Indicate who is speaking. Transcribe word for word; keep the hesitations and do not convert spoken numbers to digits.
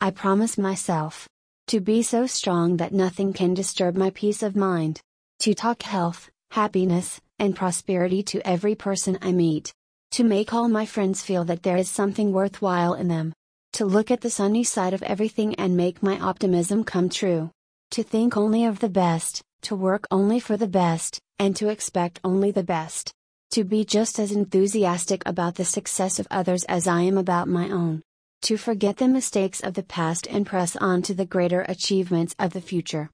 Speaker 1: I promise myself to be so strong that nothing can disturb my peace of mind. To talk health, happiness, and prosperity to every person I meet. To make all my friends feel that there is something worthwhile in them. To look at the sunny side of everything and make my optimism come true. To think only of the best, to work only for the best, and to expect only the best. To be just as enthusiastic about the success of others as I am about my own. To forget the mistakes of the past and press on to the greater achievements of the future.